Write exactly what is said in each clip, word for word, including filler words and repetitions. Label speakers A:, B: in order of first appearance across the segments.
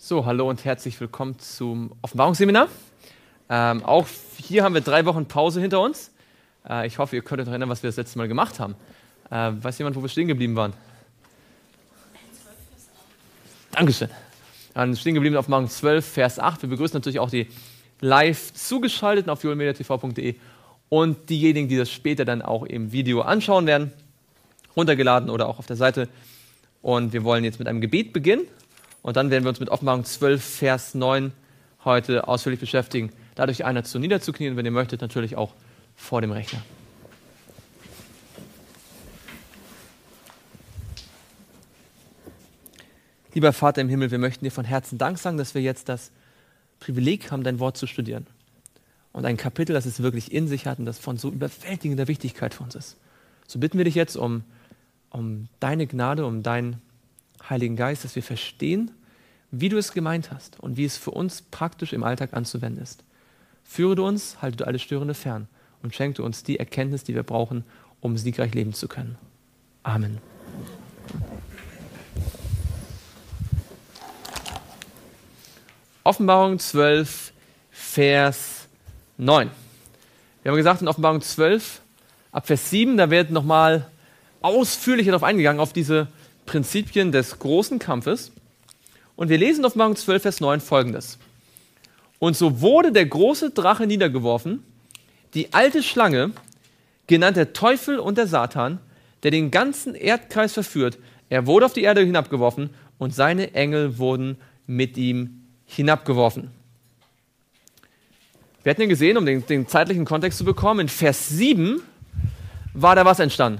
A: So, hallo und herzlich willkommen zum Offenbarungsseminar. Ähm, auch hier haben wir drei Wochen Pause hinter uns. Äh, ich hoffe, ihr könnt euch erinnern, was wir das letzte Mal gemacht haben. Äh, weiß jemand, wo wir stehen geblieben waren? Dankeschön. Wir waren stehen geblieben auf Offenbarung zwölf, Vers acht. Wir begrüßen natürlich auch die live zugeschalteten auf joelmediatv punkt de und diejenigen, die das später dann auch im Video anschauen werden, runtergeladen oder auch auf der Seite. Und wir wollen jetzt mit einem Gebet beginnen. Und dann werden wir uns mit Offenbarung zwölf, Vers neun heute ausführlich beschäftigen. Dadurch einer zu niederzuknien, wenn ihr möchtet, natürlich auch vor dem Rechner. Lieber Vater im Himmel, wir möchten dir von Herzen Dank sagen, dass wir jetzt das Privileg haben, dein Wort zu studieren. Und ein Kapitel, das es wirklich in sich hat und das von so überwältigender Wichtigkeit für uns ist. So bitten wir dich jetzt um, um deine Gnade, um deinen Heiligen Geist, dass wir verstehen, wie du es gemeint hast und wie es für uns praktisch im Alltag anzuwenden ist. Führe du uns, halte du alle Störende fern und schenke uns die Erkenntnis, die wir brauchen, um siegreich leben zu können. Amen. Offenbarung zwölf, Vers neun. Wir haben gesagt, in Offenbarung zwölf, ab Vers sieben, da wird nochmal ausführlicher darauf eingegangen, auf diese Prinzipien des großen Kampfes. Und wir lesen in Offenbarung zwölf, Vers neun folgendes. Und so wurde der große Drache niedergeworfen, die alte Schlange, genannt der Teufel und der Satan, der den ganzen Erdkreis verführt. Er wurde auf die Erde hinabgeworfen und seine Engel wurden mit ihm hinabgeworfen. Wir hatten ja gesehen, um den, den zeitlichen Kontext zu bekommen, in Vers sieben war da was entstanden.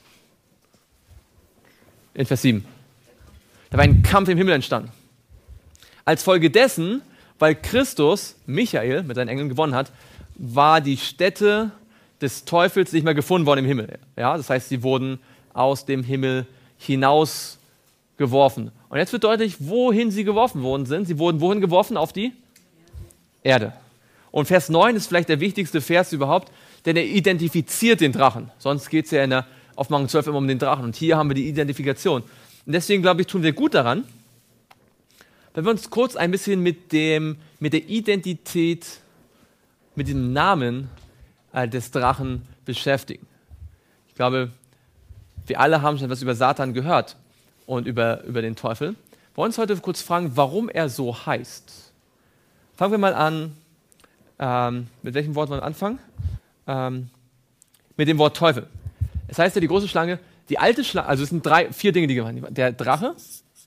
A: In Vers sieben. Da war ein Kampf im Himmel entstanden. Als Folge dessen, weil Christus, Michael, mit seinen Engeln gewonnen hat, war die Stätte des Teufels nicht mehr gefunden worden im Himmel. Ja, das heißt, sie wurden aus dem Himmel hinausgeworfen. Und jetzt wird deutlich, wohin sie geworfen worden sind. Sie wurden wohin geworfen? Auf die Erde. Und Vers neun ist vielleicht der wichtigste Vers überhaupt, denn er identifiziert den Drachen. Sonst geht es ja in der Offenbarung zwölf immer um den Drachen. Und hier haben wir die Identifikation. Und deswegen, glaube ich, tun wir gut daran, wenn wir uns kurz ein bisschen mit, dem, mit der Identität, mit dem Namen äh, des Drachen beschäftigen. Ich glaube, wir alle haben schon etwas über Satan gehört und über, über den Teufel. Wir wollen uns heute kurz fragen, warum er so heißt. Fangen wir mal an, ähm, mit welchem Wort wollen wir anfangen? Ähm, mit dem Wort Teufel. Es heißt ja, die große Schlange, die alte Schlange, also es sind drei, vier Dinge, die gemeint sind. Der Drache,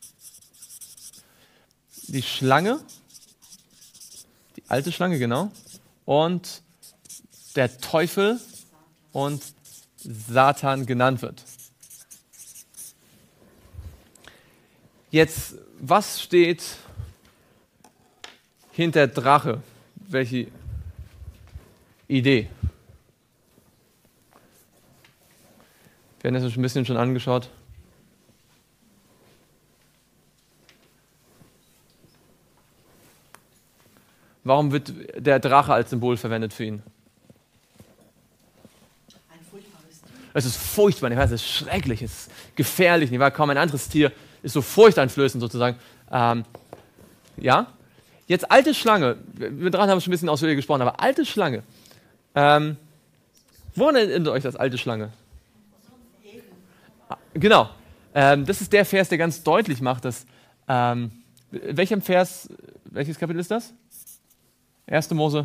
A: die Schlange, die alte Schlange, genau, und der Teufel und Satan genannt wird. Jetzt, was steht hinter Drache? Welche Idee? Wir haben das schon ein bisschen schon angeschaut. Warum wird der Drache als Symbol verwendet für ihn?
B: Ein furchtbares Tier.
A: Es ist furchtbar, es ist schrecklich, es ist gefährlich. Nicht wahr? Kaum ein anderes Tier ist so furchteinflößend sozusagen. Ähm, ja? Jetzt alte Schlange. Wir dran haben schon ein bisschen ausführlicher gesprochen, aber alte Schlange. Ähm, woran erinnert euch das alte Schlange? Genau, ähm, das ist der Vers, der ganz deutlich macht, dass, ähm, welchem Vers, welches Kapitel ist das? erste Mose?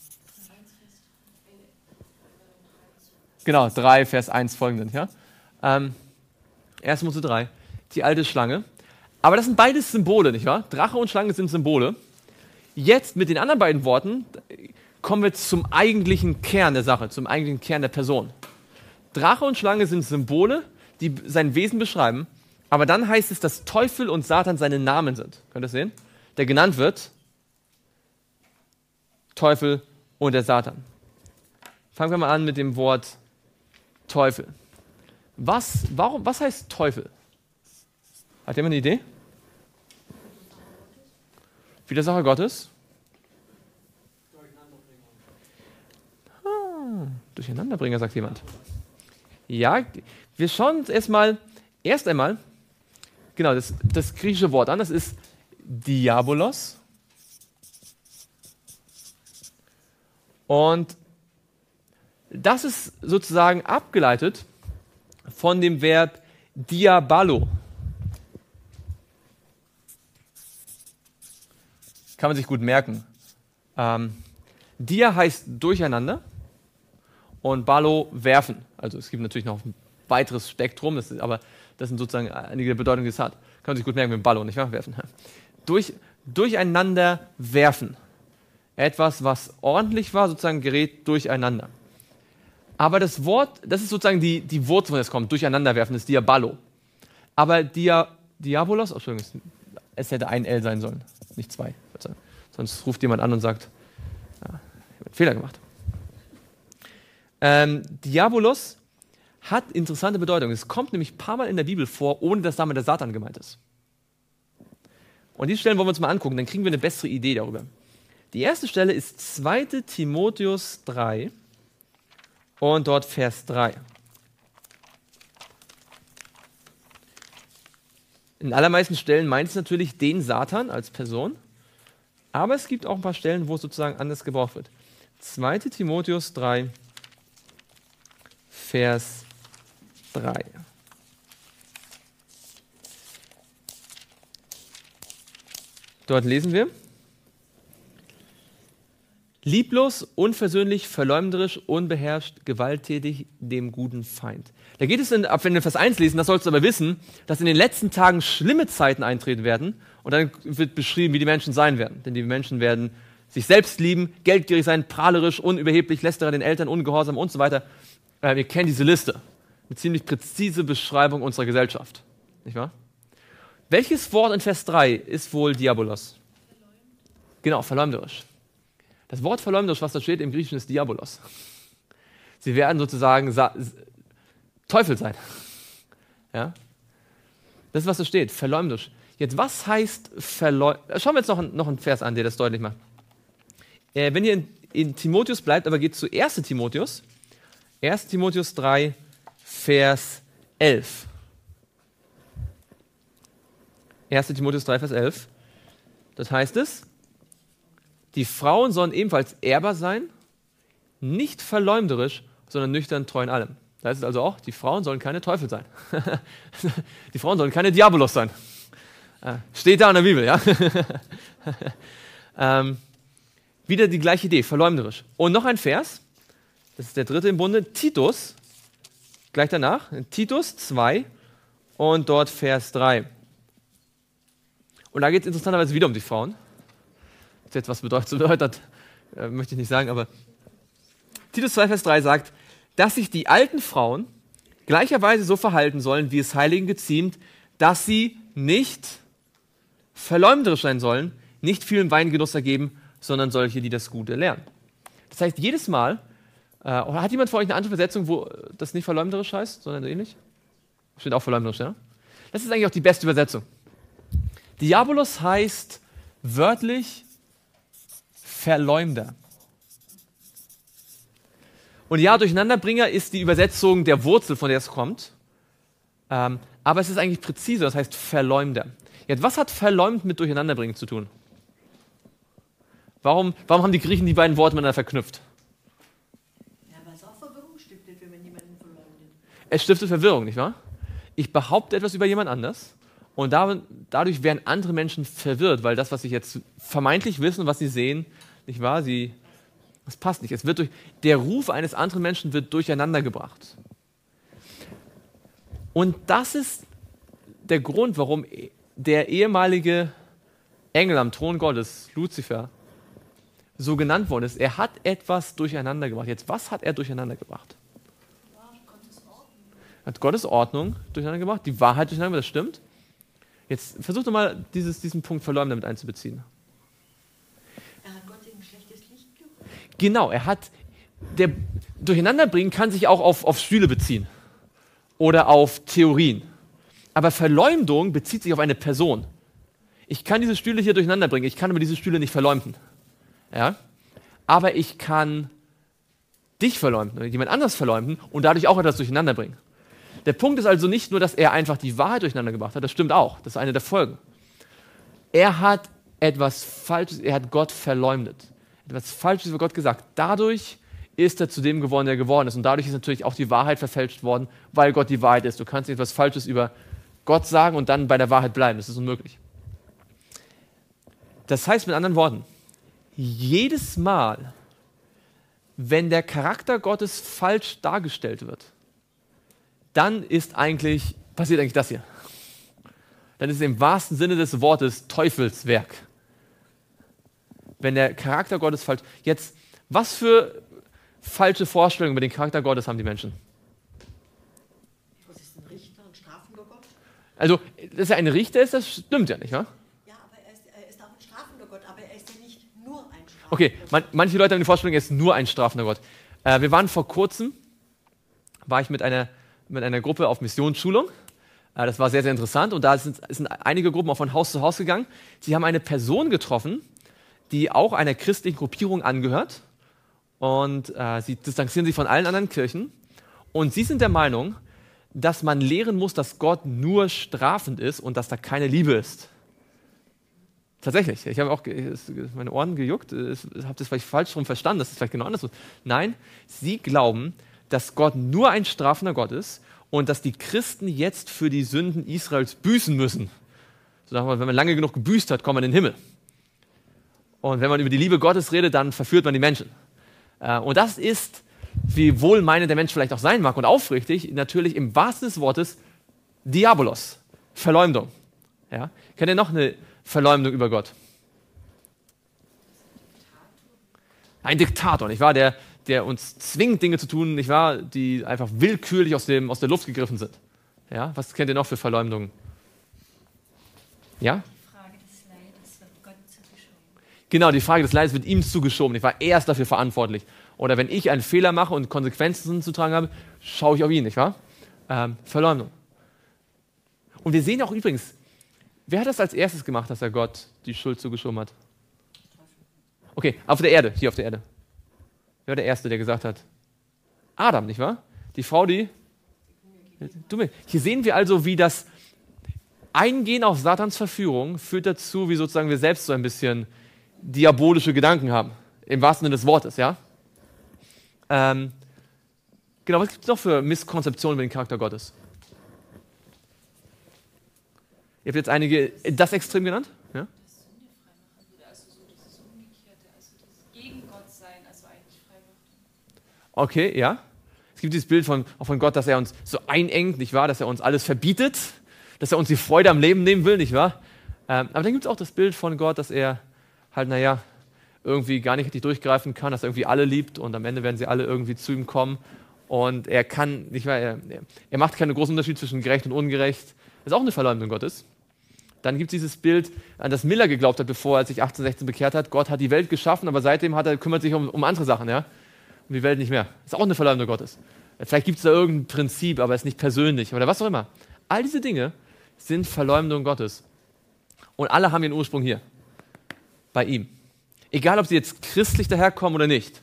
A: Genau, drei, Vers eins folgenden, ja? Ähm, erste Mose drei, die alte Schlange. Aber das sind beides Symbole, nicht wahr? Drache und Schlange sind Symbole. Jetzt mit den anderen beiden Worten kommen wir zum eigentlichen Kern der Sache, zum eigentlichen Kern der Person. Drache und Schlange sind Symbole, die sein Wesen beschreiben, aber dann heißt es, dass Teufel und Satan seine Namen sind. Könnt ihr das sehen? Der genannt wird Teufel und der Satan. Fangen wir mal an mit dem Wort Teufel. Was, warum, was heißt Teufel? Hat jemand eine Idee? Widersacher Gottes? Ah, Durcheinanderbringer, sagt jemand. Ja, wir schauen uns erstmal, erst einmal, genau, das, das griechische Wort an. Das ist Diabolos. Und das ist sozusagen abgeleitet von dem Verb diabalo. Kann man sich gut merken. Ähm, dia heißt durcheinander und balo werfen. Also es gibt natürlich noch ein weiteres Spektrum, das ist, aber das sind sozusagen einige Bedeutungen, die es hat. Kann man sich gut merken mit dem Ballo, nicht wahr? Werfen. Durch, durcheinander werfen. Etwas, was ordentlich war, sozusagen gerät durcheinander. Aber das Wort, das ist sozusagen die, die Wurzel, von der es kommt, durcheinander werfen, ist Diabalo. Aber Dia, Diabolos, oh, Entschuldigung, es hätte ein L sein sollen, nicht zwei. Sonst ruft jemand an und sagt, ja, ich habe einen Fehler gemacht. Ähm, Diabolos hat interessante Bedeutung. Es kommt nämlich ein paar Mal in der Bibel vor, ohne dass damit der Satan gemeint ist. Und diese Stellen wollen wir uns mal angucken, dann kriegen wir eine bessere Idee darüber. Die erste Stelle ist zweiter Timotheus drei und dort Vers drei. In allermeisten Stellen meint es natürlich den Satan als Person, aber es gibt auch ein paar Stellen, wo es sozusagen anders gebraucht wird. zweiter Timotheus drei, Vers drei. Dort lesen wir: Lieblos, unversöhnlich, verleumderisch, unbeherrscht, gewalttätig, dem guten Feind. Da geht es, in, ab wenn wir Vers eins lesen, das sollst du aber wissen, dass in den letzten Tagen schlimme Zeiten eintreten werden und dann wird beschrieben, wie die Menschen sein werden. Denn die Menschen werden sich selbst lieben, geldgierig sein, prahlerisch, unüberheblich, lästerer den Eltern, ungehorsam und so weiter. Äh, wir kennen diese Liste. Eine ziemlich präzise Beschreibung unserer Gesellschaft. Nicht wahr? Welches Wort in Vers drei ist wohl Diabolos? Genau, verleumderisch. Das Wort verleumderisch, was da steht im Griechischen, ist Diabolos. Sie werden sozusagen Sa- Teufel sein. Ja? Das ist, was da steht, verleumderisch. Jetzt, was heißt verleumderisch? Schauen wir jetzt noch, noch einen Vers an, der das deutlich macht. Äh, wenn ihr in, in Timotheus bleibt, aber geht zu erster Timotheus, erster Timotheus drei, Vers elf. erster Timotheus drei, Vers elf. Das heißt es, die Frauen sollen ebenfalls ehrbar sein, nicht verleumderisch, sondern nüchtern, treu in allem. Das heißt also auch, die Frauen sollen keine Teufel sein. Die Frauen sollen keine Diabolos sein. Steht da in der Bibel, ja? ähm, wieder die gleiche Idee, verleumderisch. Und noch ein Vers, das ist der dritte im Bunde, Titus, gleich danach, Titus zwei und dort Vers drei. Und da geht es interessanterweise wieder um die Frauen. Das jetzt was bedeutet, bedeutet äh, möchte ich nicht sagen, aber Titus zwei, Vers drei sagt, dass sich die alten Frauen gleicherweise so verhalten sollen, wie es Heiligen geziemt, dass sie nicht verleumderisch sein sollen, nicht vielen Weingenuss ergeben, sondern solche, die das Gute lernen. Das heißt, jedes Mal, äh, hat jemand von euch eine andere Übersetzung, wo das nicht verleumderisch heißt, sondern so ähnlich? Steht auch verleumderisch, ja? Das ist eigentlich auch die beste Übersetzung. Diabolos heißt wörtlich Verleumder. Und ja, Durcheinanderbringer ist die Übersetzung der Wurzel, von der es kommt. Ähm, aber es ist eigentlich präziser, das heißt Verleumder. Jetzt, was hat verleumd mit Durcheinanderbringen zu tun? Warum, warum haben die Griechen die beiden Worte miteinander verknüpft?
B: Ja, weil es auch Verwirrung stiftet, wenn man jemanden verleumdet.
A: Es stiftet Verwirrung, nicht wahr? Ich behaupte etwas über jemand anders und da, dadurch werden andere Menschen verwirrt, weil das, was sie jetzt vermeintlich wissen, was sie sehen, nicht wahr? Sie, das passt nicht. Es wird durch, der Ruf eines anderen Menschen wird durcheinander gebracht. Und das ist der Grund, warum der ehemalige Engel am Thron Gottes, Luzifer, so genannt worden ist. Er hat etwas durcheinander gebracht. Jetzt, was hat er durcheinander gebracht? Er hat Gottes Ordnung durcheinander gebracht, die Wahrheit durcheinander gebracht, das stimmt. Jetzt versuch doch mal, dieses, diesen Punkt Verleumden mit einzubeziehen.
B: Er hat Gott in ein schlechtes Licht gerückt.
A: Genau, er hat, der Durcheinanderbringen kann sich auch auf, auf Stühle beziehen oder auf Theorien. Aber Verleumdung bezieht sich auf eine Person. Ich kann diese Stühle hier durcheinander bringen, ich kann aber diese Stühle nicht verleumden. Ja? Aber ich kann dich verleumden oder jemand anderes verleumden und dadurch auch etwas durcheinander bringen. Der Punkt ist also nicht nur, dass er einfach die Wahrheit durcheinander gebracht hat, das stimmt auch, das ist eine der Folgen. Er hat etwas Falsches, er hat Gott verleumdet. Etwas Falsches über Gott gesagt. Dadurch ist er zu dem geworden, der er geworden ist. Und dadurch ist natürlich auch die Wahrheit verfälscht worden, weil Gott die Wahrheit ist. Du kannst nicht etwas Falsches über Gott sagen und dann bei der Wahrheit bleiben. Das ist unmöglich. Das heißt mit anderen Worten, jedes Mal, wenn der Charakter Gottes falsch dargestellt wird, dann ist eigentlich, passiert eigentlich das hier. Dann ist es im wahrsten Sinne des Wortes Teufelswerk. Wenn der Charakter Gottes falsch... Jetzt, was für falsche Vorstellungen über den Charakter Gottes haben die Menschen?
B: Was ist ein Richter, ein strafender Gott?
A: Also, dass er ein Richter ist, das stimmt ja nicht, wa?
B: Ja, aber er ist, er ist auch ein strafender Gott, aber er ist ja nicht nur ein strafender
A: Okay,
B: Gott.
A: man, manche Leute haben die Vorstellung, er ist nur ein strafender Gott. Äh, wir waren vor kurzem, war ich mit einer, mit einer Gruppe auf Missionsschulung. Äh, das war sehr, sehr interessant. Und da sind, sind einige Gruppen auch von Haus zu Haus gegangen. Sie haben eine Person getroffen, die auch einer christlichen Gruppierung angehört. Und äh, sie distanzieren sich von allen anderen Kirchen. Und sie sind der Meinung, dass man lehren muss, dass Gott nur strafend ist und dass da keine Liebe ist. Tatsächlich. Ich habe auch meine Ohren gejuckt. Ich habe das vielleicht falsch rum verstanden. Das ist vielleicht genau andersrum. Nein, sie glauben, dass Gott nur ein strafender Gott ist und dass die Christen jetzt für die Sünden Israels büßen müssen. So, wenn man lange genug gebüßt hat, kommt man in den Himmel. Und wenn man über die Liebe Gottes redet, dann verführt man die Menschen. Und das ist, wie wohlmeinend der Mensch vielleicht auch sein mag und aufrichtig, natürlich im wahrsten des Wortes Diabolos, Verleumdung. Ja? Kennt ihr noch eine Verleumdung über Gott? Ein Diktator, nicht wahr? Der, der uns zwingt, Dinge zu tun, nicht wahr? Die einfach willkürlich aus, dem, aus der Luft gegriffen sind. Ja? Was kennt ihr noch für Verleumdungen? Ja? Genau, die Frage des Leides wird ihm zugeschoben. Nicht wahr? Er ist dafür verantwortlich. Oder wenn ich einen Fehler mache und Konsequenzen zu tragen habe, schaue ich auf ihn, nicht wahr? Ähm, Verleumdung. Und wir sehen auch übrigens, wer hat das als erstes gemacht, dass er Gott die Schuld zugeschoben hat? Okay, auf der Erde, hier auf der Erde. Wer war der Erste, der gesagt hat? Adam, nicht wahr? Die Frau, die... Du, hier sehen wir also, wie das Eingehen auf Satans Verführung führt dazu, wie sozusagen wir selbst so ein bisschen diabolische Gedanken haben. Im wahrsten Sinne des Wortes, ja? Ähm, genau, was gibt es noch für Misskonzeptionen über den Charakter Gottes? Ihr habt jetzt einige, das Extrem genannt? Ja?
C: Das Sünde freimachen würde, also so dieses Umgekehrte, also das gegen Gott sein, also eigentlich freimachen.
A: Okay, ja. Es gibt dieses Bild von, auch von Gott, dass er uns so einengt, nicht wahr? Dass er uns alles verbietet, dass er uns die Freude am Leben nehmen will, nicht wahr? Ähm, aber dann gibt es auch das Bild von Gott, dass er halt, naja, irgendwie gar nicht richtig durchgreifen kann, dass er irgendwie alle liebt und am Ende werden sie alle irgendwie zu ihm kommen und er kann, nicht wahr, er, er macht keinen großen Unterschied zwischen gerecht und ungerecht. Das ist auch eine Verleumdung Gottes. Dann gibt es dieses Bild, an das Miller geglaubt hat, bevor er sich achtzehnhundertsechzehn bekehrt hat. Gott hat die Welt geschaffen, aber seitdem hat er, kümmert sich um, um andere Sachen, ja? Um die Welt nicht mehr. Das ist auch eine Verleumdung Gottes. Vielleicht gibt es da irgendein Prinzip, aber es ist nicht persönlich oder was auch immer. All diese Dinge sind Verleumdung Gottes. Und alle haben ihren Ursprung hier. Bei ihm. Egal, ob sie jetzt christlich daherkommen oder nicht.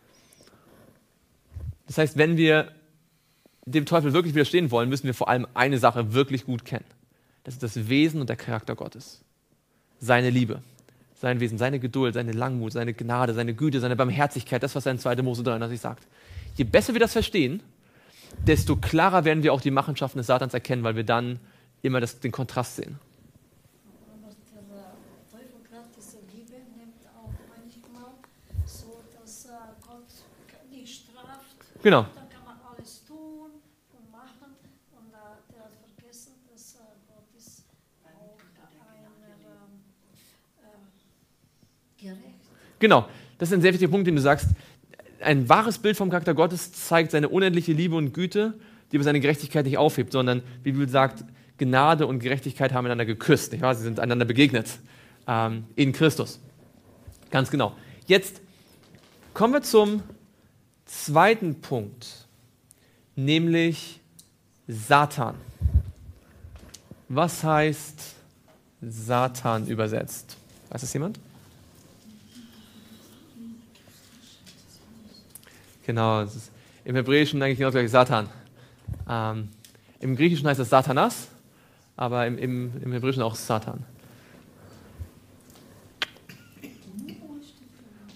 A: Das heißt, wenn wir dem Teufel wirklich widerstehen wollen, müssen wir vor allem eine Sache wirklich gut kennen. Das ist das Wesen und der Charakter Gottes. Seine Liebe, sein Wesen, seine Geduld, seine Langmut, seine Gnade, seine Güte, seine Barmherzigkeit, das, was er in zweiter Mose dreiunddreißig sagt. Je besser wir das verstehen, desto klarer werden wir auch die Machenschaften des Satans erkennen, weil wir dann immer das, den Kontrast sehen.
D: Aber der Teufel gerade diese Liebe nimmt auch manchmal so, dass Gott nicht straft.
A: Genau.
D: Dann kann man alles tun und machen und der hat vergessen, dass Gott ist auch einer äh, gerecht.
A: Genau, das ist ein sehr wichtiger Punkt, den du sagst. Ein wahres Bild vom Charakter Gottes zeigt seine unendliche Liebe und Güte, die aber seine Gerechtigkeit nicht aufhebt, sondern, wie die Bibel sagt, Gnade und Gerechtigkeit haben einander geküsst, nicht wahr? Sie sind einander begegnet ähm, in Christus. Ganz genau. Jetzt kommen wir zum zweiten Punkt, nämlich Satan. Was heißt Satan übersetzt? Weiß das jemand? Genau, es ist im Hebräischen eigentlich genau gleich Satan. Ähm, Im Griechischen heißt es Satanas, aber im, im, im Hebräischen auch Satan.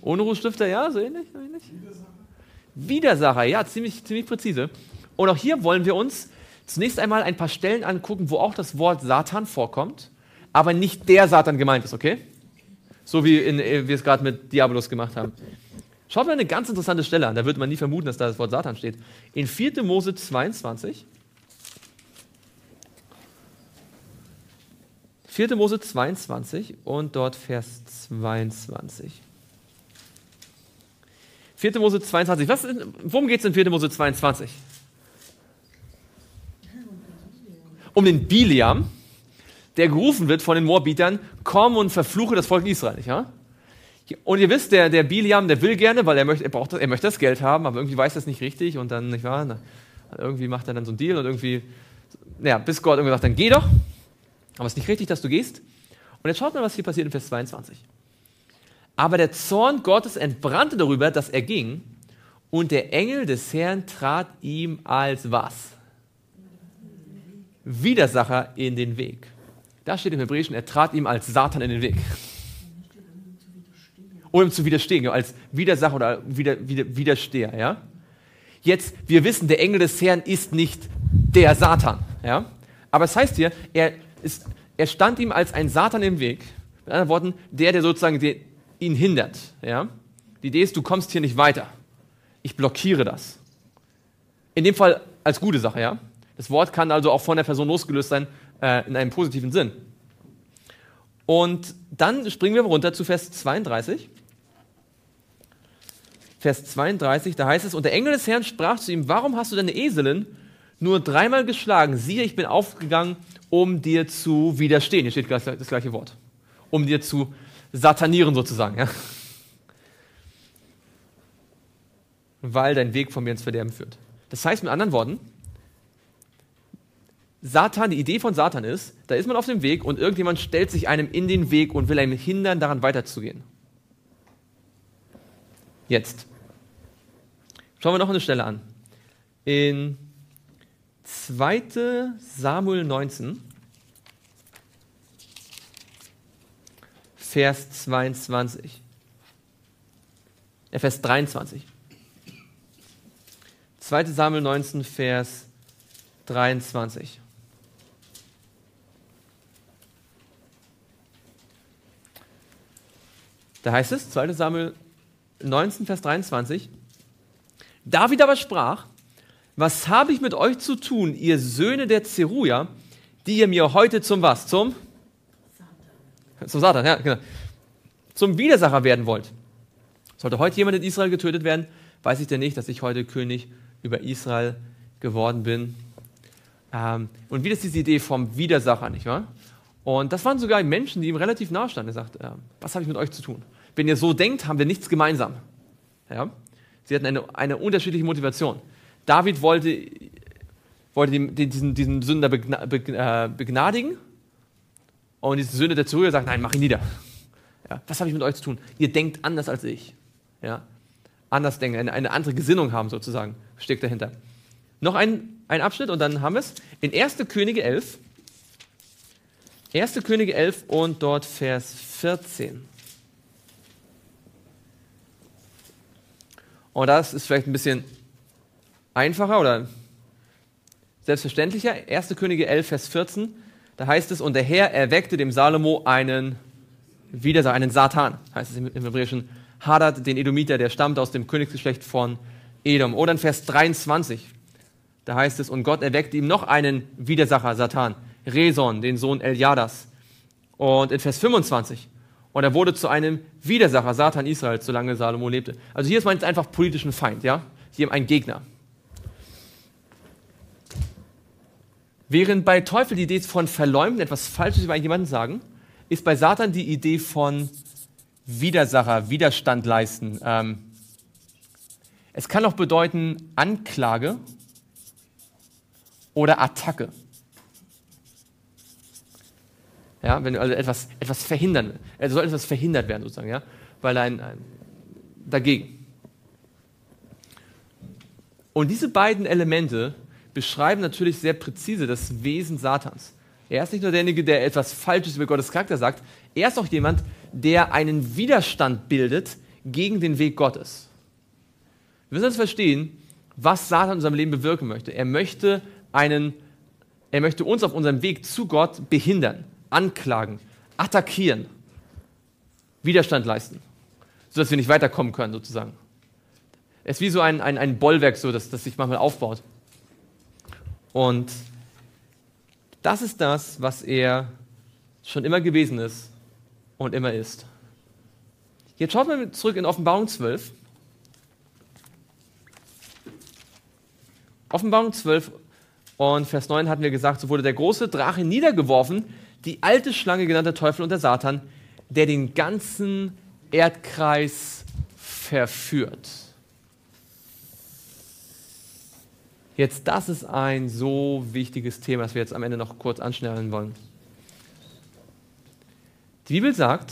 A: Unruhestifter, ja, so ähnlich. So ähnlich. Widersacher, ja, ziemlich, ziemlich präzise. Und auch hier wollen wir uns zunächst einmal ein paar Stellen angucken, wo auch das Wort Satan vorkommt, aber nicht der Satan gemeint ist, okay? So wie in, wir es gerade mit Diabolos gemacht haben. Schaut mal eine ganz interessante Stelle an, da würde man nie vermuten, dass da das Wort Satan steht. In vierte Mose zweiundzwanzig. vierte Mose zweiundzwanzig und dort Vers zweiundzwanzig. vierte Mose zweiundzwanzig. Was, worum geht es in vierte Mose zweiundzwanzig? Um den Bileam, der gerufen wird von den Moabitern, komm und verfluche das Volk Israel, nicht wahr? Und ihr wisst, der, der Bileam, der will gerne, weil er möchte, er braucht, er möchte das Geld haben, aber irgendwie weiß er es nicht richtig und dann, nicht wahr? Na, irgendwie macht er dann so einen Deal und irgendwie, naja, bis Gott irgendwie sagt, dann geh doch. Aber es ist nicht richtig, dass du gehst. Und jetzt schaut mal, was hier passiert in Vers zweiundzwanzig. Aber der Zorn Gottes entbrannte darüber, dass er ging, und der Engel des Herrn trat ihm als was? Widersacher in den Weg. Da steht im Hebräischen, er trat ihm als Satan in den Weg. Oder um zu widerstehen, als Widersacher oder Wider, Wider, Widersteher. Ja? Jetzt, wir wissen, der Engel des Herrn ist nicht der Satan. Ja? Aber es heißt hier, er, ist, er stand ihm als ein Satan im Weg. Mit anderen Worten, der, der sozusagen den, ihn hindert. Ja? Die Idee ist, du kommst hier nicht weiter. Ich blockiere das. In dem Fall als gute Sache. Ja? Das Wort kann also auch von der Person losgelöst sein, äh, in einem positiven Sinn. Und dann springen wir runter zu Vers zweiunddreißig. Vers zweiunddreißig, da heißt es, und der Engel des Herrn sprach zu ihm, warum hast du deine Eselin nur dreimal geschlagen? Siehe, ich bin aufgegangen, um dir zu widerstehen. Hier steht das gleiche Wort. Um dir zu satanieren sozusagen. Ja? Weil dein Weg von mir ins Verderben führt. Das heißt mit anderen Worten, Satan, die Idee von Satan ist, da ist man auf dem Weg und irgendjemand stellt sich einem in den Weg und will einem hindern, daran weiterzugehen. Jetzt schauen wir noch eine Stelle an. In zweite Samuel neunzehn, Vers zweiundzwanzig. Äh, Vers dreiundzwanzig. zweite Samuel neunzehn, Vers dreiundzwanzig. Da heißt es, zweite Samuel neunzehn, Vers dreiundzwanzig, David aber sprach, was habe ich mit euch zu tun, ihr Söhne der Zeruja, die ihr mir heute zum was? Zum Satan. Zum Satan, ja, genau. Zum Widersacher werden wollt. Sollte heute jemand in Israel getötet werden, weiß ich denn nicht, dass ich heute König über Israel geworden bin. Ähm, und wieder ist diese Idee vom Widersacher, nicht wahr? Und das waren sogar Menschen, die ihm relativ nahe standen. Er sagt, äh, was habe ich mit euch zu tun? Wenn ihr so denkt, haben wir nichts gemeinsam. Ja? Sie hatten eine, eine unterschiedliche Motivation. David wollte, wollte den, diesen, diesen Sünder begna, begna, begnadigen und diese Söhne der Zeruja sagt, nein, mach ihn nieder. Ja? Was habe ich mit euch zu tun? Ihr denkt anders als ich. Ja? Anders denken, eine, eine andere Gesinnung haben sozusagen, steckt dahinter. Noch ein, ein Abschnitt und dann haben wir es. In erste Könige elf, erste Könige elf und dort Vers vierzehn. Und das ist vielleicht ein bisschen einfacher oder selbstverständlicher. erste Könige elf, Vers vierzehn, da heißt es, und der Herr erweckte dem Salomo einen Widersacher, einen Satan, heißt es im Hebräischen, Hadad, den Edomiter, der stammt aus dem Königsgeschlecht von Edom. Oder in Vers dreiundzwanzig, da heißt es, und Gott erweckte ihm noch einen Widersacher, Satan, Reson, den Sohn Eljadas. Und in Vers fünfundzwanzig, und er wurde zu einem Widersacher, Satan Israels, solange Salomo lebte. Also hier ist man jetzt einfach politischen Feind, ja? Hier ein Gegner. Während bei Teufel die Idee von Verleumden, etwas Falsches über jemanden sagen, ist bei Satan die Idee von Widersacher, Widerstand leisten. Ähm, es kann auch bedeuten Anklage oder Attacke. Ja, wenn du also etwas, etwas verhindern, also soll etwas verhindert werden sozusagen, ja, weil ein, ein dagegen. Und diese beiden Elemente beschreiben natürlich sehr präzise das Wesen Satans. Er ist nicht nur derjenige, der etwas Falsches über Gottes Charakter sagt, er ist auch jemand, der einen Widerstand bildet gegen den Weg Gottes. Wir müssen uns verstehen, was Satan in unserem Leben bewirken möchte. Er möchte, einen, er möchte uns auf unserem Weg zu Gott behindern, anklagen, attackieren, Widerstand leisten, sodass wir nicht weiterkommen können, sozusagen. Es ist wie so ein, ein, ein Bollwerk, so, das, das sich manchmal aufbaut. Und das ist das, was er schon immer gewesen ist und immer ist. Jetzt schaut mal zurück in Offenbarung zwölf. Offenbarung zwölf und Vers neun hatten wir gesagt, so wurde der große Drache niedergeworfen, die alte Schlange genannt der Teufel und der Satan, der den ganzen Erdkreis verführt. Jetzt, das ist ein so wichtiges Thema, das wir jetzt am Ende noch kurz anschnallen wollen. Die Bibel sagt,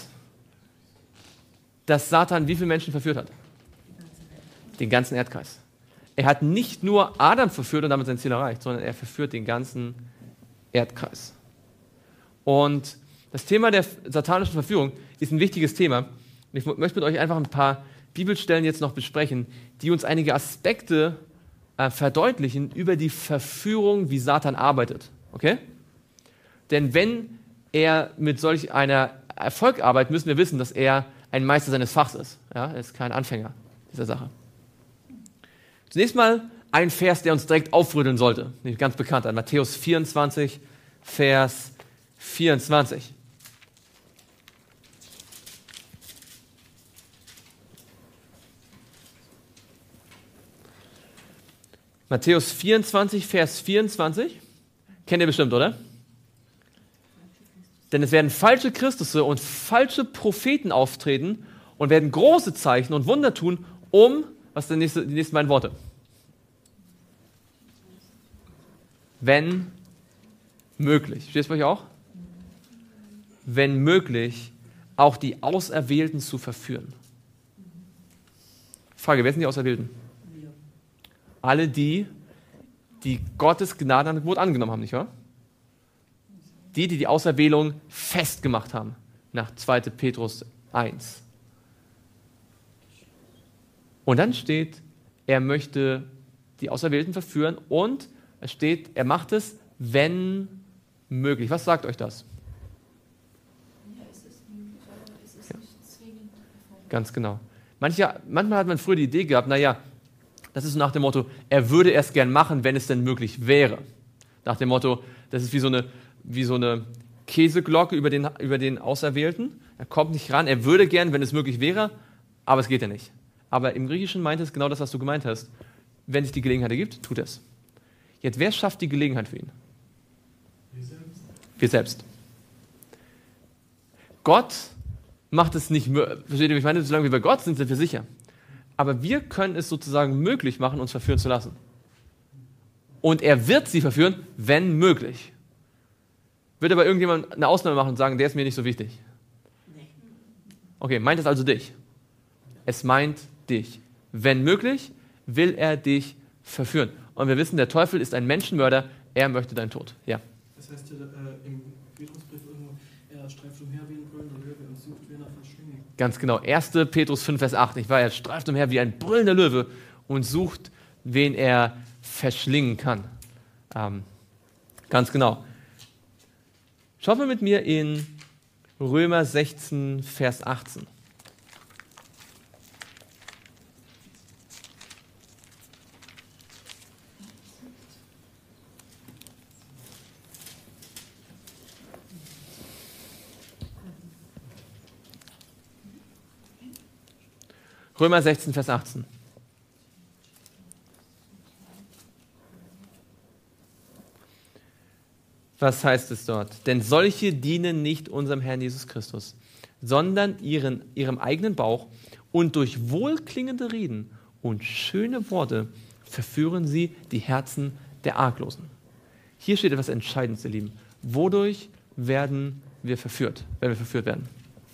A: dass Satan wie viele Menschen verführt hat? Den ganzen Erdkreis. Er hat nicht nur Adam verführt und damit sein Ziel erreicht, sondern er verführt den ganzen Erdkreis. Und das Thema der satanischen Verführung ist ein wichtiges Thema. Und ich möchte mit euch einfach ein paar Bibelstellen jetzt noch besprechen, die uns einige Aspekte äh, verdeutlichen über die Verführung, wie Satan arbeitet. Okay? Denn wenn er mit solch einer Erfolg arbeitet, müssen wir wissen, dass er ein Meister seines Fachs ist. Ja? Er ist kein Anfänger dieser Sache. Zunächst mal ein Vers, der uns direkt aufrütteln sollte. Nicht ganz bekannt, an Matthäus vierundzwanzig, Vers vierundzwanzig. Matthäus vierundzwanzig, Vers vierundzwanzig. Kennt ihr bestimmt, oder? Denn es werden falsche Christusse und falsche Propheten auftreten und werden große Zeichen und Wunder tun, um, was sind die nächsten, die nächsten beiden Worte? Wenn möglich. Steht es bei euch auch? Wenn möglich, auch die Auserwählten zu verführen. Frage, wer sind die Auserwählten? Alle die, die Gottes Gnadenangebot angenommen haben, nicht wahr? Die, die die Auserwählung festgemacht haben, nach zweiter Petrus eins. Und dann steht, er möchte die Auserwählten verführen und es steht, er macht es, wenn möglich. Was sagt euch das?
C: Ja, es ist möglich, aber es ist
A: Ja.
C: nicht zwingend.
A: Ganz genau. Manche, manchmal hat man früher die Idee gehabt, naja, das ist so nach dem Motto, er würde es gern machen, wenn es denn möglich wäre. Nach dem Motto, das ist wie so eine, wie so eine Käseglocke über den, über den Auserwählten. Er kommt nicht ran, er würde gern, wenn es möglich wäre, aber es geht ja nicht. Aber im Griechischen meint es genau das, was du gemeint hast. Wenn sich die Gelegenheit ergibt, tut es. Jetzt, wer schafft die Gelegenheit für ihn? Wir selbst. Wir selbst. Gott macht es nicht möglich. Versteht ihr, ich meine, solange wir bei Gott sind, sind wir sicher. Aber wir können es sozusagen möglich machen, uns verführen zu lassen. Und er wird sie verführen, wenn möglich. Wird aber irgendjemand eine Ausnahme machen und sagen, der ist mir nicht so wichtig? Okay, meint es also dich? Es meint dich. Wenn möglich, will er dich verführen. Und wir wissen, der Teufel ist ein Menschenmörder, er möchte deinen Tod. Ja.
E: Das heißt ja äh, im Petrusbrief irgendwo, er streift umher wie ein brüllender Löwe und sucht, wen er verschlingen.
A: Ganz genau. erster Petrus fünf, Vers acht. Nicht wahr? Er streift umher wie ein brüllender Löwe und sucht, wen er verschlingen kann. Ähm, ganz genau. Schaut mal mit mir in Römer sechzehn, Vers achtzehn. Römer sechzehn, Vers achtzehn. Was heißt es dort? Denn solche dienen nicht unserem Herrn Jesus Christus, sondern ihren, ihrem eigenen Bauch und durch wohlklingende Reden und schöne Worte verführen sie die Herzen der Arglosen. Hier steht etwas Entscheidendes, ihr Lieben. Wodurch werden wir verführt, wenn wir verführt werden?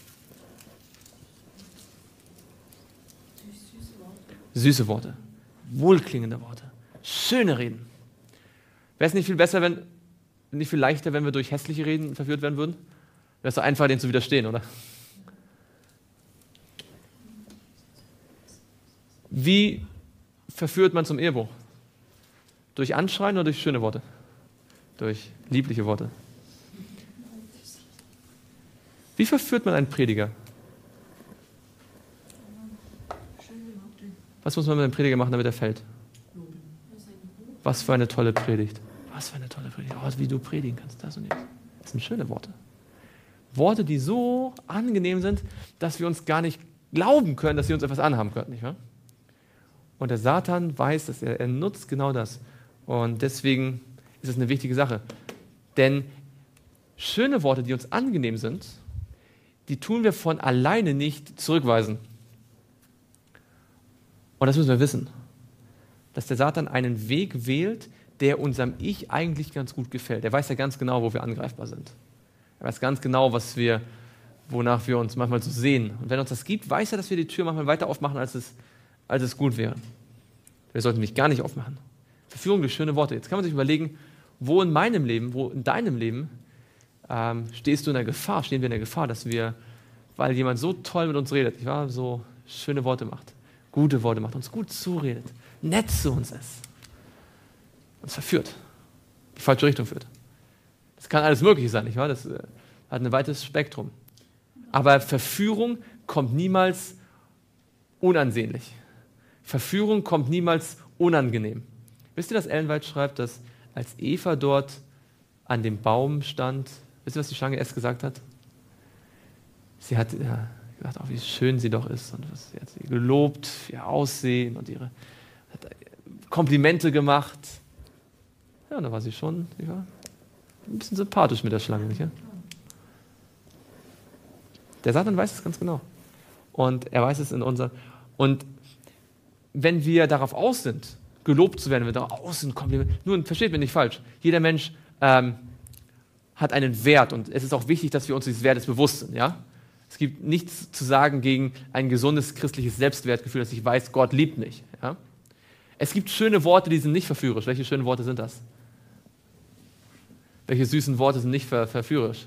A: Süße Worte, wohlklingende Worte, schöne Reden. Wäre es nicht viel besser, wenn, nicht viel leichter, wenn wir durch hässliche Reden verführt werden würden? Wäre es doch einfacher, denen zu widerstehen, oder? Wie verführt man zum Ehebruch? Durch Anschreien oder durch schöne Worte? Durch liebliche Worte. Wie verführt man einen Prediger? Was muss man mit einem Prediger machen, damit er fällt? Was für eine tolle Predigt. Was für eine tolle Predigt. Oh, wie du predigen kannst. Das und jetzt. Das sind schöne Worte. Worte, die so angenehm sind, dass wir uns gar nicht glauben können, dass sie uns etwas anhaben können. Nicht wahr? Und der Satan weiß, dass er, er nutzt genau das. Und deswegen ist es eine wichtige Sache. Denn schöne Worte, die uns angenehm sind, die tun wir von alleine nicht zurückweisen. Und das müssen wir wissen, dass der Satan einen Weg wählt, der unserem Ich eigentlich ganz gut gefällt. Er weiß ja ganz genau, wo wir angreifbar sind. Er weiß ganz genau, was wir, wonach wir uns manchmal so sehen. Und wenn er uns das gibt, weiß er, dass wir die Tür manchmal weiter aufmachen, als es, als es gut wäre. Wir sollten mich gar nicht aufmachen. Verführung durch schöne Worte. Jetzt kann man sich überlegen, wo in meinem Leben, wo in deinem Leben ähm, stehst du in der Gefahr, stehen wir in der Gefahr, dass wir, weil jemand so toll mit uns redet, nicht wahr? So schöne Worte macht, gute Worte macht, uns gut zuredet, nett zu uns ist, uns verführt, die falsche Richtung führt. Das kann alles Mögliche sein, nicht wahr? Das äh, hat ein weites Spektrum. Aber Verführung kommt niemals unansehnlich. Verführung kommt niemals unangenehm. Wisst ihr, dass Ellen White schreibt, dass als Eva dort an dem Baum stand, wisst ihr, was die Schlange erst gesagt hat? Sie hat ja, gesagt, oh, wie schön sie doch ist. Und was, sie hat sie gelobt, ihr Aussehen und ihre hat Komplimente gemacht. Ja, und da war sie schon, sie war ein bisschen sympathisch mit der Schlange, nicht? Ja? Der Satan weiß es ganz genau. Und er weiß es in unser. Und wenn wir darauf aus sind, gelobt zu werden, wenn wir darauf aus sind, Komplimente. Nun, versteht mich nicht falsch. Jeder Mensch ähm, hat einen Wert und es ist auch wichtig, dass wir uns dieses Wertes bewusst sind. Ja? Es gibt nichts zu sagen gegen ein gesundes christliches Selbstwertgefühl, dass ich weiß, Gott liebt mich. Ja? Es gibt schöne Worte, die sind nicht verführerisch. Welche schönen Worte sind das? Welche süßen Worte sind nicht ver- verführerisch?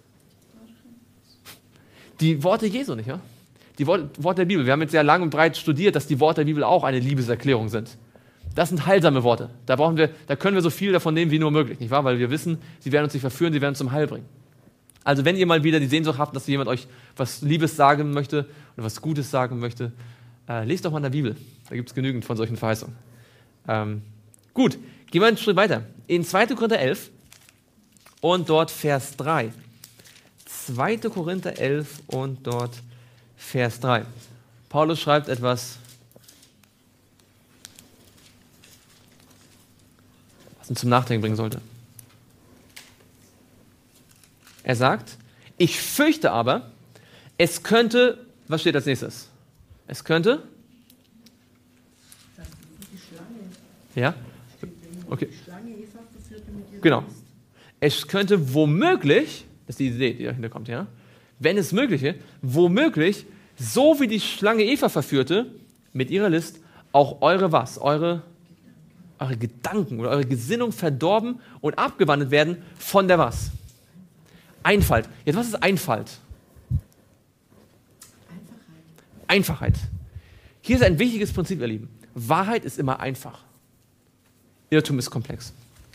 A: Die Worte Jesu, nicht wahr? Die Worte, Worte der Bibel. Wir haben jetzt sehr lang und breit studiert, dass die Worte der Bibel auch eine Liebeserklärung sind. Das sind heilsame Worte. Da, brauchen wir, da können wir so viel davon nehmen wie nur möglich, nicht wahr? Weil wir wissen, sie werden uns nicht verführen, sie werden uns zum Heil bringen. Also wenn ihr mal wieder die Sehnsucht habt, dass jemand euch was Liebes sagen möchte oder was Gutes sagen möchte, äh, lest doch mal in der Bibel. Da gibt es genügend von solchen Verheißungen. Ähm, gut, gehen wir einen Schritt weiter. In zweiter Korinther elf und dort Vers drei. zweiter Korinther elf und dort Vers drei. Paulus schreibt etwas, was ihn zum Nachdenken bringen sollte. Er sagt, ich fürchte aber, es könnte, was steht als nächstes? Es könnte? Ja? Okay. Genau. Es könnte womöglich, das ist die Idee, die dahinter kommt, ja? Wenn es mögliche, womöglich, so wie die Schlange Eva verführte, mit ihrer List, auch eure was? Eure, eure Gedanken oder eure Gesinnung verdorben und abgewandelt werden von der was? Einfalt. Jetzt, was ist Einfalt? Einfachheit. Einfachheit. Hier ist ein wichtiges Prinzip, ihr Lieben. Wahrheit ist immer einfach. Irrtum ist komplex.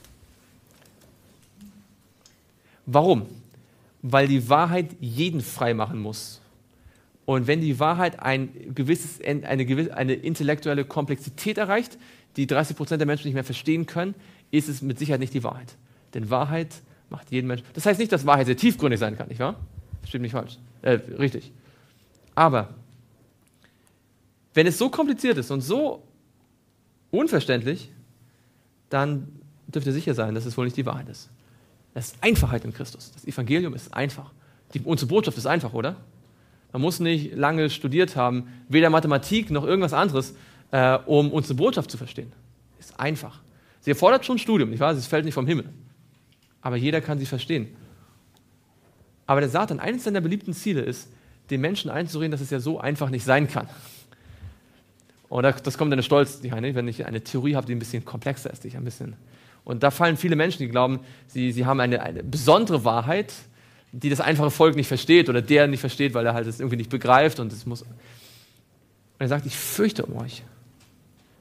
A: Warum? Weil die Wahrheit jeden frei machen muss. Und wenn die Wahrheit ein gewisses, eine, gewisse, eine intellektuelle Komplexität erreicht, die dreißig Prozent der Menschen nicht mehr verstehen können, ist es mit Sicherheit nicht die Wahrheit. Denn Wahrheit macht jeden Menschen. Das heißt nicht, dass Wahrheit sehr tiefgründig sein kann, nicht wahr? Das stimmt nicht falsch. Äh, richtig. Aber wenn es so kompliziert ist und so unverständlich, dann dürft ihr sicher sein, dass es wohl nicht die Wahrheit ist. Das ist Einfachheit in Christus. Das Evangelium ist einfach. Die, unsere Botschaft ist einfach, oder? Man muss nicht lange studiert haben, weder Mathematik noch irgendwas anderes, äh, um unsere Botschaft zu verstehen. Ist einfach. Sie erfordert schon Studium, nicht wahr? Es fällt nicht vom Himmel. Aber jeder kann sie verstehen. Aber der Satan, eines seiner beliebten Ziele ist, den Menschen einzureden, dass es ja so einfach nicht sein kann. Und das kommt in der Stolz hinein, wenn ich eine Theorie habe, die ein bisschen komplexer ist, die ein bisschen. Und da fallen viele Menschen, die glauben, sie, sie haben eine, eine besondere Wahrheit, die das einfache Volk nicht versteht oder der nicht versteht, weil er halt es irgendwie nicht begreift und es muss. Und er sagt, ich fürchte um euch.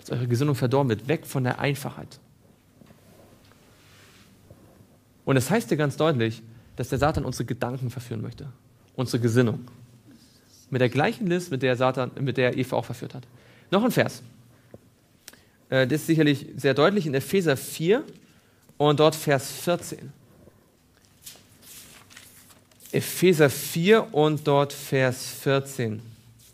A: dass eure Gesinnung verdorben wird, weg von der Einfachheit. Und es heißt hier ganz deutlich, dass der Satan unsere Gedanken verführen möchte, unsere Gesinnung. Mit der gleichen List, mit der, Satan, mit der Eva auch verführt hat. Noch ein Vers. Äh, das ist sicherlich sehr deutlich in Epheser vier und dort Vers vierzehn. Epheser vier und dort Vers vierzehn.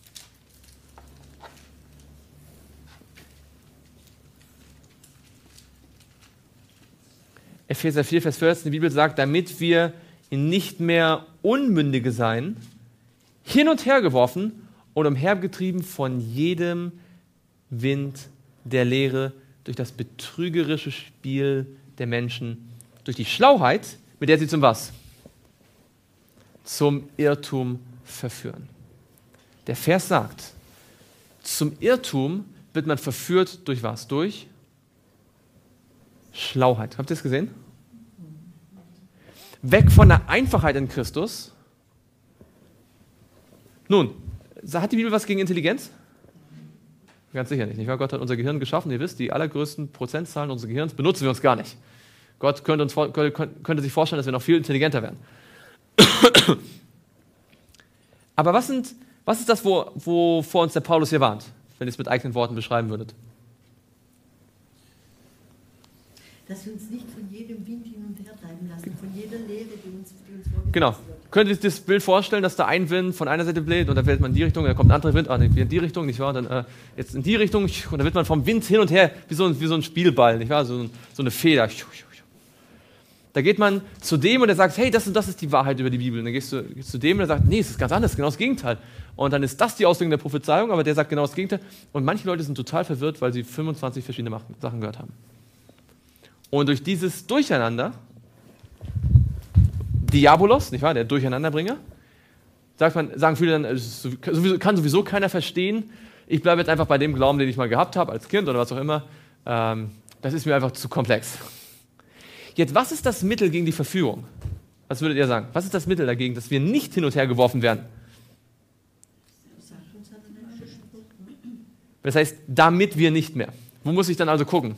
A: Epheser vier, Vers vierzehn, die Bibel sagt, damit wir nicht mehr Unmündige sein, hin und her geworfen und umhergetrieben von jedem Wind der Lehre durch das betrügerische Spiel der Menschen, durch die Schlauheit, mit der sie zum was? Zum Irrtum verführen. Der Vers sagt, zum Irrtum wird man verführt durch was? Durch Schlauheit. Habt ihr es gesehen? Weg von der Einfachheit in Christus. Nun, hat die Bibel was gegen Intelligenz? Ganz sicher nicht, nicht wahr? Gott hat unser Gehirn geschaffen. Ihr wisst, die allergrößten Prozentzahlen unseres Gehirns benutzen wir uns gar nicht. Gott könnte, uns, könnte sich vorstellen, dass wir noch viel intelligenter werden. Aber was, sind, was ist das, wo, wovor uns der Paulus hier warnt, wenn ihr es mit eigenen Worten beschreiben würdet?
B: Dass wir uns nicht von jedem Wind hin und her treiben lassen, von jeder Lehre, die uns, die uns vorgebracht
A: Genau.
B: wird.
A: Könnt ihr euch das Bild vorstellen, dass da ein Wind von einer Seite bläht und dann fällt man in die Richtung, dann kommt ein anderer Wind, ah, in die Richtung, nicht wahr? Und dann äh, jetzt in die Richtung und dann wird man vom Wind hin und her wie so ein, wie so ein Spielball, nicht wahr? So, so eine Feder. Da geht man zu dem und er sagt, hey, das und das ist die Wahrheit über die Bibel. Und dann gehst du, gehst zu dem und er sagt, nee, es ist ganz anders, genau das Gegenteil. Und dann ist das die Auslegung der Prophezeiung, aber der sagt genau das Gegenteil. Und manche Leute sind total verwirrt, weil sie fünfundzwanzig verschiedene Sachen gehört haben. Und durch dieses Durcheinander, Diabolos, nicht wahr, der Durcheinanderbringer, sagt man, sagen viele dann, es sowieso, kann sowieso keiner verstehen, ich bleibe jetzt einfach bei dem Glauben, den ich mal gehabt habe, als Kind oder was auch immer, ähm, das ist mir einfach zu komplex. Jetzt, was ist das Mittel gegen die Verführung? Was würdet ihr sagen? Was ist das Mittel dagegen, dass wir nicht hin und her geworfen werden? Das heißt, damit wir nicht mehr. Wo muss ich dann also gucken?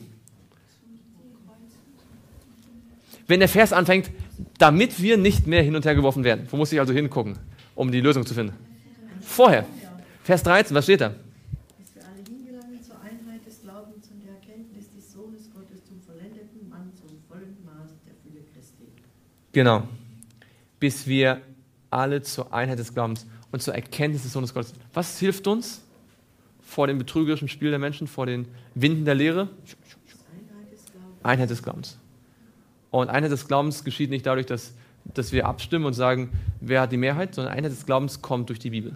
A: Wenn der Vers anfängt, damit wir nicht mehr hin und her geworfen werden. Wo muss ich also hingucken, um die Lösung zu finden? Vorher. Vers dreizehn, was steht da?
B: Bis wir alle hingelangen zur Einheit des Glaubens und der Erkenntnis des Sohnes Gottes, zum vollendeten Mann, zum vollen Maß der Fülle Christi.
A: Genau. Bis wir alle zur Einheit des Glaubens und zur Erkenntnis des Sohnes Gottes. Was hilft uns vor dem betrügerischen Spiel der Menschen, vor den Winden der Lehre?
B: Einheit des Glaubens.
A: Einheit des Glaubens. Und Einheit des Glaubens geschieht nicht dadurch, dass, dass wir abstimmen und sagen, wer hat die Mehrheit, sondern Einheit des Glaubens kommt durch die Bibel.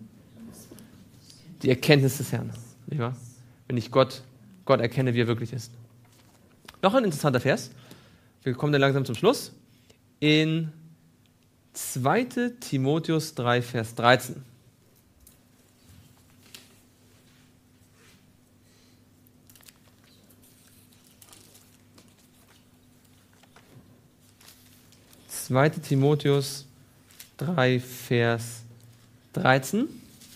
A: Die Erkenntnis des Herrn. Nicht wahr? Wenn ich Gott, Gott erkenne, wie er wirklich ist. Noch ein interessanter Vers. Wir kommen dann langsam zum Schluss. In zweiter Timotheus drei, Vers dreizehn. zweiter Timotheus drei, Vers dreizehn.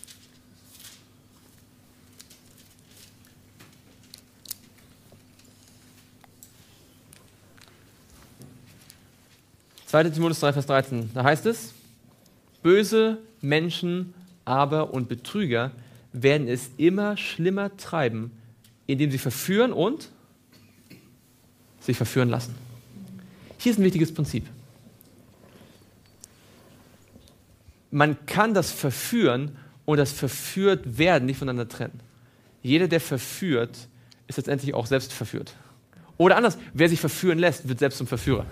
A: zweiter Timotheus drei, Vers dreizehn. Da heißt es, böse Menschen aber und Betrüger werden es immer schlimmer treiben, indem sie verführen und sich verführen lassen. Hier ist ein wichtiges Prinzip. Man kann das Verführen und das verführt werden nicht voneinander trennen. Jeder, der verführt, ist letztendlich auch selbst verführt. Oder anders, wer sich verführen lässt, wird selbst zum Verführer.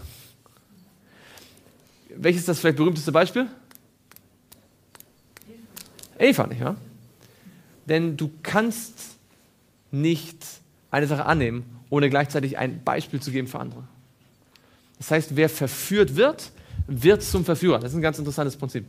A: Welches ist das vielleicht berühmteste Beispiel? Eva, nicht wahr? Denn du kannst nicht eine Sache annehmen, ohne gleichzeitig ein Beispiel zu geben für andere. Das heißt, wer verführt wird, wird zum Verführer. Das ist ein ganz interessantes Prinzip.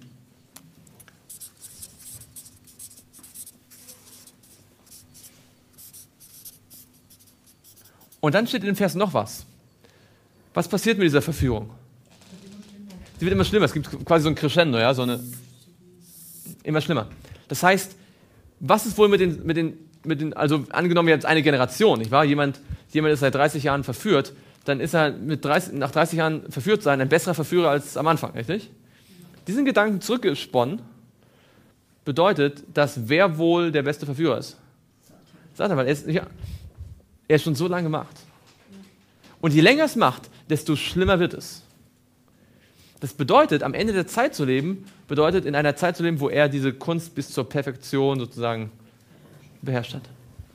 A: Und dann steht in dem Vers noch was. Was passiert mit dieser Verführung? Sie wird immer schlimmer. Es gibt quasi so ein Crescendo, ja, so eine immer schlimmer. Das heißt, was ist wohl mit den, mit den, mit den, also angenommen jetzt eine Generation, nicht wahr? Jemand, jemand ist seit dreißig Jahren verführt, dann ist er mit dreißig, nach dreißig Jahren verführt sein ein besserer Verführer als am Anfang, richtig? Diesen Gedanken zurückgesponnen bedeutet, dass wer wohl der beste Verführer ist? Satan, weil er ist, ja, er ist schon so lange gemacht. Und je länger es macht, desto schlimmer wird es. Das bedeutet, am Ende der Zeit zu leben, bedeutet in einer Zeit zu leben, wo er diese Kunst bis zur Perfektion sozusagen beherrscht hat.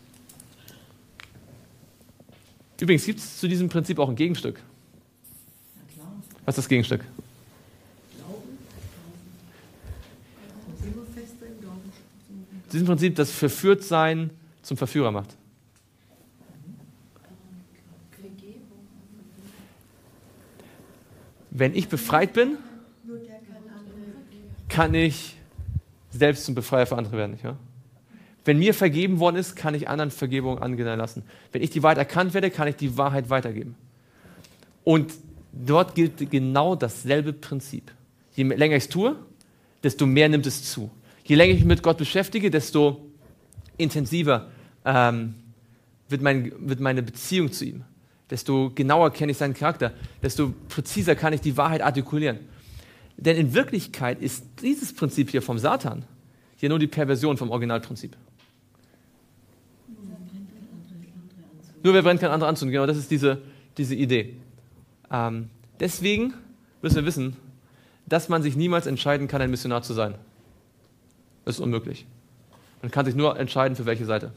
A: Übrigens gibt es zu diesem Prinzip auch ein Gegenstück.
B: Na klar.
A: Was ist das Gegenstück?
B: Glauben. Und immer fester im Glauben.
A: Diesem Prinzip, das Verführtsein zum Verführer macht. Wenn ich befreit bin,
B: Nur der kann andere.
A: kann ich selbst zum Befreier für andere werden. Nicht wahr? Wenn mir vergeben worden ist, kann ich anderen Vergebung angehen lassen. Wenn ich die Wahrheit erkannt werde, kann ich die Wahrheit weitergeben. Und dort gilt genau dasselbe Prinzip. Je länger ich es tue, desto mehr nimmt es zu. Je länger ich mich mit Gott beschäftige, desto intensiver ähm, wird, mein, wird meine Beziehung zu ihm. Desto genauer kenne ich seinen Charakter, desto präziser kann ich die Wahrheit artikulieren. Denn in Wirklichkeit ist dieses Prinzip hier vom Satan hier nur die Perversion vom Originalprinzip. Nur wer brennt, kann andere anzünden. Genau, das ist diese, diese Idee. Ähm, deswegen müssen wir wissen, dass man sich niemals entscheiden kann, ein Missionar zu sein. Das ist unmöglich. Man kann sich nur entscheiden, für welche Seite.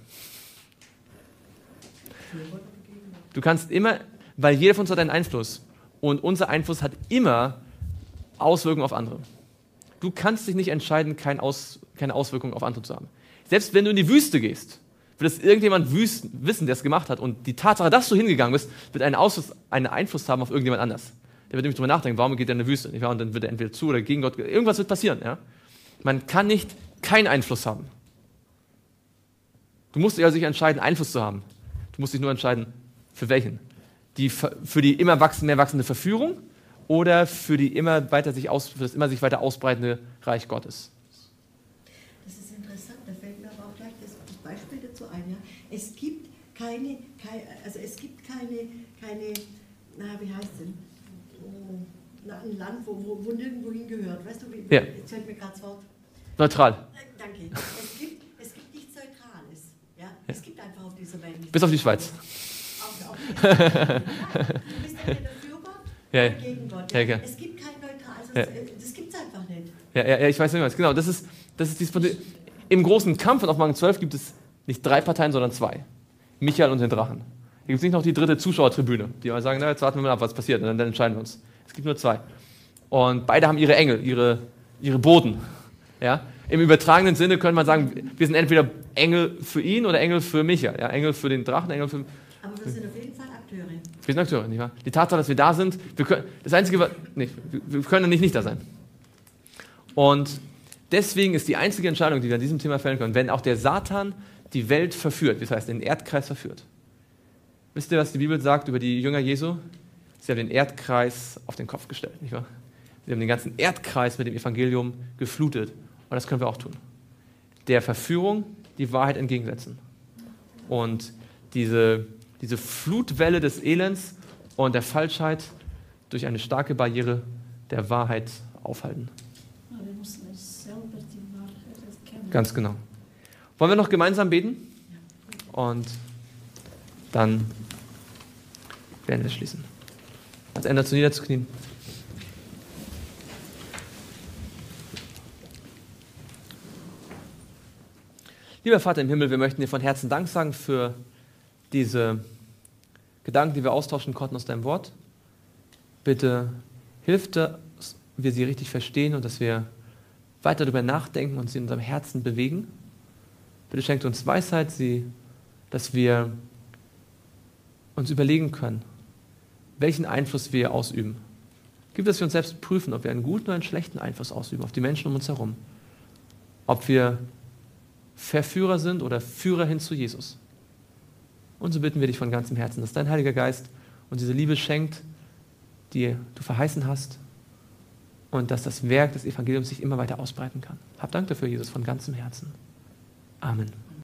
A: Du kannst immer, weil jeder von uns hat einen Einfluss und unser Einfluss hat immer Auswirkungen auf andere. Du kannst dich nicht entscheiden, kein Aus, keine Auswirkungen auf andere zu haben. Selbst wenn du in die Wüste gehst, wird es irgendjemand wüsten, wissen, der es gemacht hat, und die Tatsache, dass du hingegangen bist, wird einen, Ausfluss, einen Einfluss haben auf irgendjemand anders. Der wird nämlich darüber nachdenken, warum geht er in die Wüste? Nicht wahr? Und dann wird er entweder zu oder gegen Gott, irgendwas wird passieren. Ja? Man kann nicht keinen Einfluss haben. Du musst dich also nicht entscheiden, Einfluss zu haben. Du musst dich nur entscheiden, für welchen? Die, für die immer wachsende, mehr wachsende Verführung oder für, die immer weiter sich aus, für das immer sich weiter ausbreitende Reich Gottes?
B: Das ist interessant, da fällt mir aber auch gleich das, das Beispiel dazu ein. Ja? Es gibt keine, keine, also es gibt keine, keine, na wie heißt denn, oh, na, ein Land, wo, wo, wo nirgendwo hingehört. Weißt du, wie,
A: ja.
B: Jetzt fällt mir gerade das Wort.
A: Neutral.
B: Äh, danke. Es gibt, es gibt nichts Neutrales. Ja? Ja. Es gibt einfach auf dieser Welt nichts.
A: Bis auf die Schweiz.
B: Auf, auf die Schweiz. Ja, du bist entweder für Gott
A: ja,
B: oder gegen Gott. Ja?
A: Ja, ja.
B: Es gibt kein Neutral, also
A: Ja.
B: es, das gibt es einfach nicht.
A: Ja, ja, ja, ich weiß nicht was. Genau, das ist, das ist dieses Prinzip. Im großen Kampf von Offenbarung zwölf gibt es nicht drei Parteien, sondern zwei. Michael und den Drachen. Hier gibt es nicht noch die dritte Zuschauertribüne, die mal sagen, na, jetzt warten wir mal ab, was passiert, und dann, dann entscheiden wir uns. Es gibt nur zwei. Und beide haben ihre Engel, ihre, ihre Boten. Ja? Im übertragenen Sinne könnte man sagen, wir sind entweder Engel für ihn oder Engel für Michael. Ja? Engel für den Drachen, Engel für...
B: Aber wir sind auf jeden Fall Akteure.
A: Wir sind Akteure, nicht wahr? Die Tatsache, dass wir da sind, wir können, das Einzige, was, nee, wir können nicht nicht da sein. Und deswegen ist die einzige Entscheidung, die wir an diesem Thema fällen können, wenn auch der Satan die Welt verführt, das heißt den Erdkreis verführt. Wisst ihr, was die Bibel sagt über die Jünger Jesu? Sie haben den Erdkreis auf den Kopf gestellt, nicht wahr? Sie haben den ganzen Erdkreis mit dem Evangelium geflutet. Und das können wir auch tun. Der Verführung die Wahrheit entgegensetzen. Und diese, diese Flutwelle des Elends und der Falschheit durch eine starke Barriere der Wahrheit aufhalten.
D: Wir müssen es selber die Wahrheit erkennen.
A: Ganz genau. Wollen wir noch gemeinsam beten? Und dann werden wir schließen. Als Ende dazu niederzuknien. Lieber Vater im Himmel, wir möchten dir von Herzen Dank sagen für diese Gedanken, die wir austauschen konnten aus deinem Wort. Bitte hilf, dass wir sie richtig verstehen und dass wir weiter darüber nachdenken und sie in unserem Herzen bewegen. Bitte schenkt uns Weisheit, sie, dass wir uns überlegen können, welchen Einfluss wir ausüben. Gib, dass wir uns selbst prüfen, ob wir einen guten oder einen schlechten Einfluss ausüben auf die Menschen um uns herum. Ob wir Verführer sind oder Führer hin zu Jesus. Und so bitten wir dich von ganzem Herzen, dass dein Heiliger Geist uns diese Liebe schenkt, die du verheißen hast, und dass das Werk des Evangeliums sich immer weiter ausbreiten kann. Hab Dank dafür, Jesus, von ganzem Herzen. Amen.